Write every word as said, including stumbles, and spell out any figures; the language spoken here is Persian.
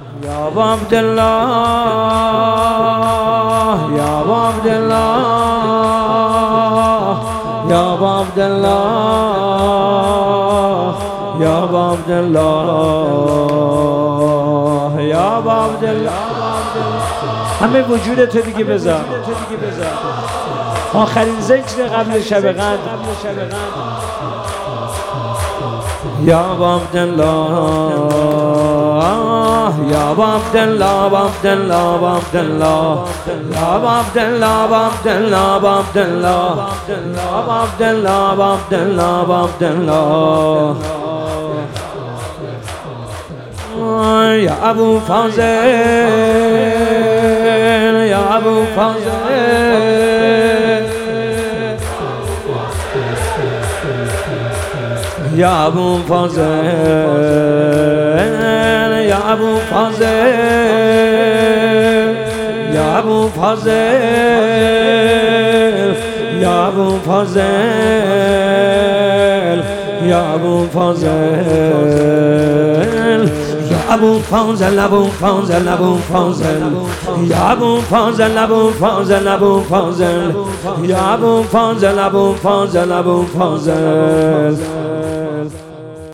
یا ابا عبدالله یا ابا عبدالله یا ابا عبدالله یا ابا عبدالله یا ابا عبدالله. همه وجود تو دیگه بذار. آخرین ذکر قبل شب قدر. یا ابا عبدالله یا ابا عبدالله ابا عبدالله ابا عبدالله یا ابا عبدالله ابا عبدالله ابا عبدالله ابا عبدالله ابا عبدالله ابا عبدالله یا ابو فاضل یا ابو فاضل یا ابو فاضل یا ابو فاضل یا ابو فاضل یا ابو فاضل یا ابو فاضل ابو فاضل ابو فاضل ابو فاضل یا ابو فاضل ابو فاضل ابو فاضل یا ابو فاضل ابو فاضل ابو فاضل